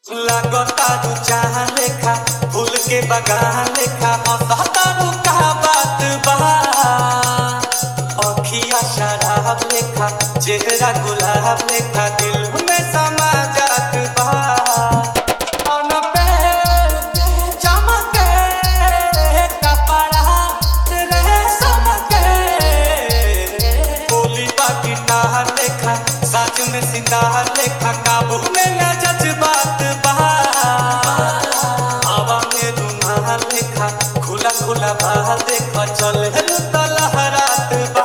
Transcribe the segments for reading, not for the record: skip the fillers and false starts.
लागतारू चाह लेखा फूल के बगान लेखा हंसतारू का बात बा। अखिया शराब लेखा चेहरा गुलाब लेखा दिल में समा जात बा। अन पे चमके कपड़ा रेशम के बोली बा गिटार लेखा साज में सिंगार लेखा काबू में न जज्बात बा। हवा में रुमाल लेखा खुला खुला बाल देखा चले तो लहरात बा।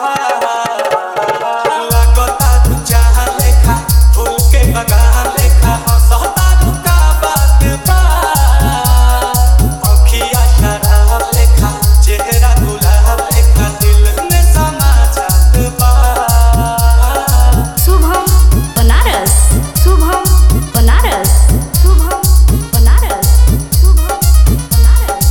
लागतारू चाह लेखा फूल के बगान लेखा हंसतारू का बात बा। अखिया शराब लेखा चेहरा गुलाब लेखा दिल में समा जात बा। शुभम बनारस, शुभम बनारस, शुभम बनारस, शुभम बनारस,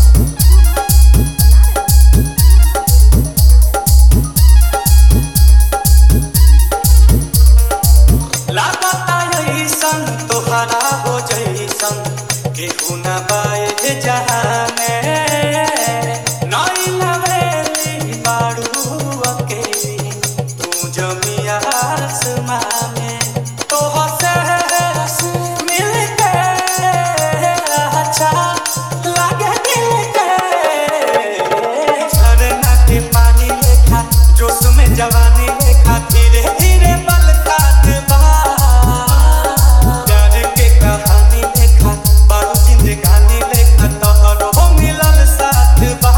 लागता ऐसन तोहरा हो जैसन केहू न बाए जहाने। नई लवेली बारू अकेली तू जमी आसमां में। तोह से मिलके अच्छा लागे दिल के। झरना के पानी लेखा जोश में जवानी लेखा धीरे धीरे बलकात बा। प्यार के कहानी लेखा बारू जिंदगानी लेखा तोहरो मिलल साथ बा।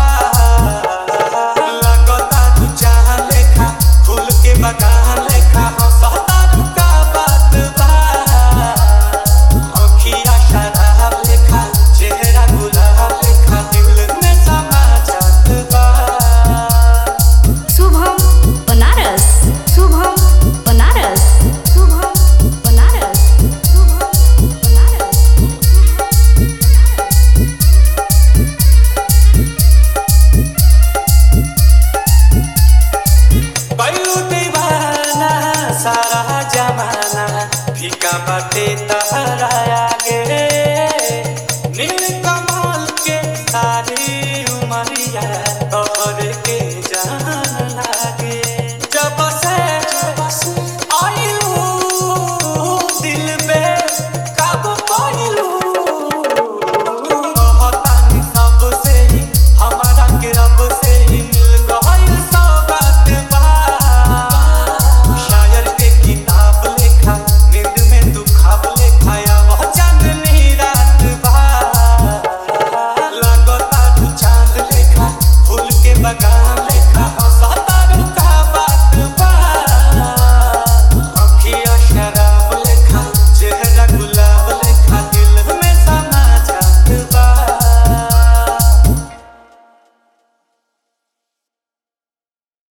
लागतारू चाह लेखा फूल के बगान लेखा हंसतारू का बात बा। अखिया शराब लेखा चेहरा गुलाब लेखा दिल में समा जात बा। शुभम बनारस, शुभम बनारस, शुभम बनारस, शुभम बनारस, बैलू दीवाना सारा जमाना फीका बाटे